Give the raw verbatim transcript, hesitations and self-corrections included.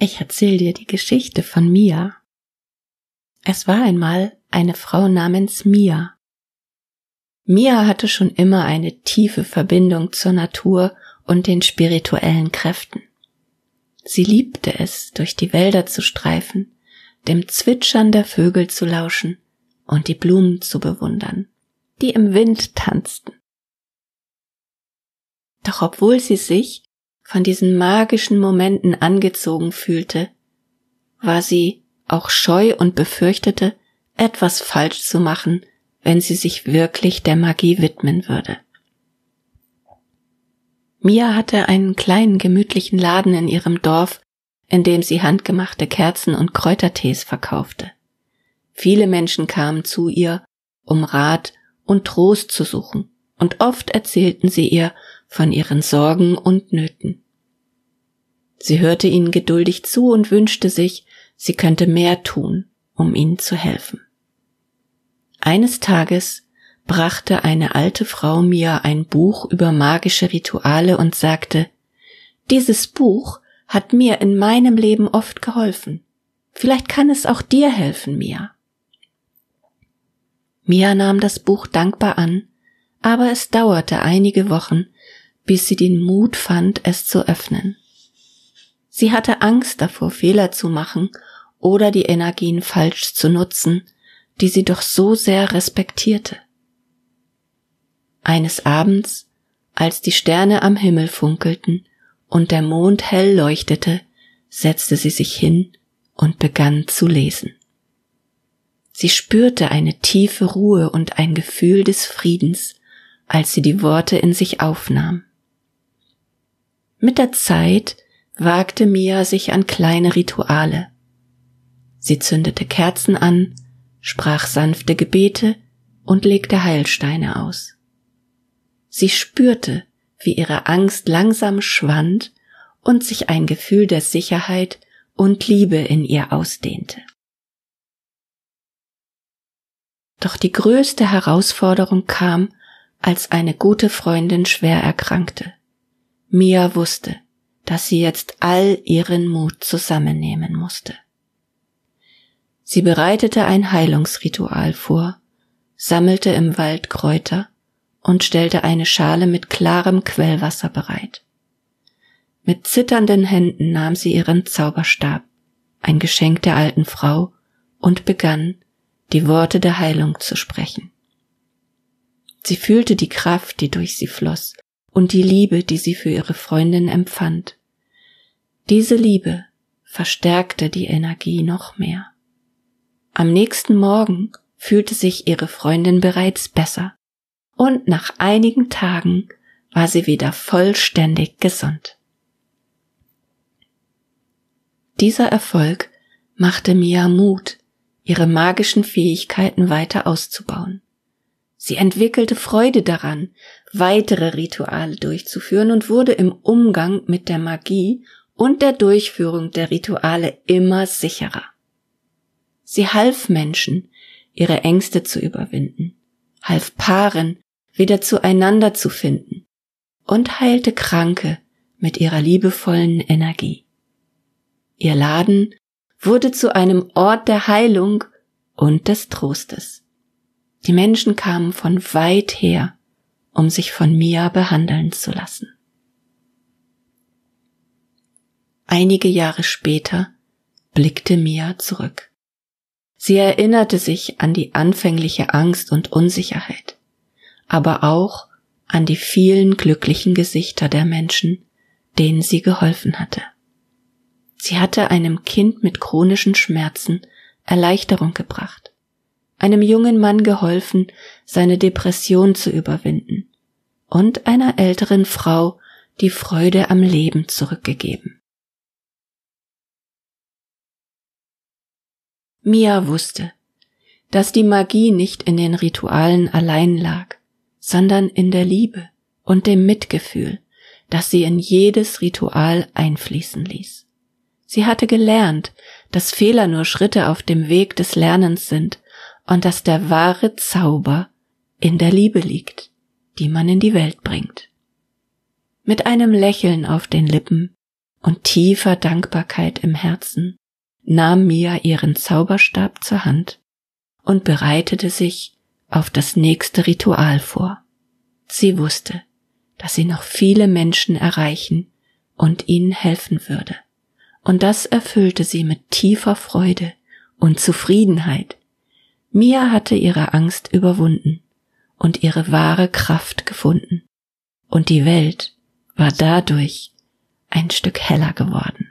Ich erzähle dir die Geschichte von Mia. Es war einmal eine Frau namens Mia. Mia hatte schon immer eine tiefe Verbindung zur Natur und den spirituellen Kräften. Sie liebte es, durch die Wälder zu streifen, dem Zwitschern der Vögel zu lauschen und die Blumen zu bewundern, die im Wind tanzten. Doch obwohl sie sich von diesen magischen Momenten angezogen fühlte, war sie auch scheu und befürchtete, etwas falsch zu machen, wenn sie sich wirklich der Magie widmen würde. Mia hatte einen kleinen gemütlichen Laden in ihrem Dorf, in dem sie handgemachte Kerzen und Kräutertees verkaufte. Viele Menschen kamen zu ihr, um Rat und Trost zu suchen, und oft erzählten sie ihr von ihren Sorgen und Nöten. Sie hörte ihnen geduldig zu und wünschte sich, sie könnte mehr tun, um ihnen zu helfen. Eines Tages brachte eine alte Frau mir ein Buch über magische Rituale und sagte, dieses Buch hat mir in meinem Leben oft geholfen. Vielleicht kann es auch dir helfen, Mia. Mia nahm das Buch dankbar an, aber es dauerte einige Wochen, bis sie den Mut fand, es zu öffnen. Sie hatte Angst davor, Fehler zu machen oder die Energien falsch zu nutzen, die sie doch so sehr respektierte. Eines Abends, als die Sterne am Himmel funkelten und der Mond hell leuchtete, setzte sie sich hin und begann zu lesen. Sie spürte eine tiefe Ruhe und ein Gefühl des Friedens, als sie die Worte in sich aufnahm. Mit der Zeit wagte Mia sich an kleine Rituale. Sie zündete Kerzen an, sprach sanfte Gebete und legte Heilsteine aus. Sie spürte, wie ihre Angst langsam schwand und sich ein Gefühl der Sicherheit und Liebe in ihr ausdehnte. Doch die größte Herausforderung kam, als eine gute Freundin schwer erkrankte. Mia wusste, dass sie jetzt all ihren Mut zusammennehmen musste. Sie bereitete ein Heilungsritual vor, sammelte im Wald Kräuter und stellte eine Schale mit klarem Quellwasser bereit. Mit zitternden Händen nahm sie ihren Zauberstab, ein Geschenk der alten Frau, und begann, die Worte der Heilung zu sprechen. Sie fühlte die Kraft, die durch sie floss, und die Liebe, die sie für ihre Freundin empfand. Diese Liebe verstärkte die Energie noch mehr. Am nächsten Morgen fühlte sich ihre Freundin bereits besser, und nach einigen Tagen war sie wieder vollständig gesund. Dieser Erfolg machte Mia Mut, ihre magischen Fähigkeiten weiter auszubauen. Sie entwickelte Freude daran, weitere Rituale durchzuführen und wurde im Umgang mit der Magie und der Durchführung der Rituale immer sicherer. Sie half Menschen, ihre Ängste zu überwinden, half Paaren, wieder zueinander zu finden und heilte Kranke mit ihrer liebevollen Energie. Ihr Laden wurde zu einem Ort der Heilung und des Trostes. Die Menschen kamen von weit her, um sich von Mia behandeln zu lassen. Einige Jahre später blickte Mia zurück. Sie erinnerte sich an die anfängliche Angst und Unsicherheit, aber auch an die vielen glücklichen Gesichter der Menschen, denen sie geholfen hatte. Sie hatte einem Kind mit chronischen Schmerzen Erleichterung gebracht, einem jungen Mann geholfen, seine Depression zu überwinden, und einer älteren Frau die Freude am Leben zurückgegeben. Mia wusste, dass die Magie nicht in den Ritualen allein lag, sondern in der Liebe und dem Mitgefühl, das sie in jedes Ritual einfließen ließ. Sie hatte gelernt, dass Fehler nur Schritte auf dem Weg des Lernens sind und dass der wahre Zauber in der Liebe liegt, die man in die Welt bringt. Mit einem Lächeln auf den Lippen und tiefer Dankbarkeit im Herzen nahm Mia ihren Zauberstab zur Hand und bereitete sich auf das nächste Ritual vor. Sie wusste, dass sie noch viele Menschen erreichen und ihnen helfen würde, und das erfüllte sie mit tiefer Freude und Zufriedenheit. Mia hatte ihre Angst überwunden und ihre wahre Kraft gefunden, und die Welt war dadurch ein Stück heller geworden.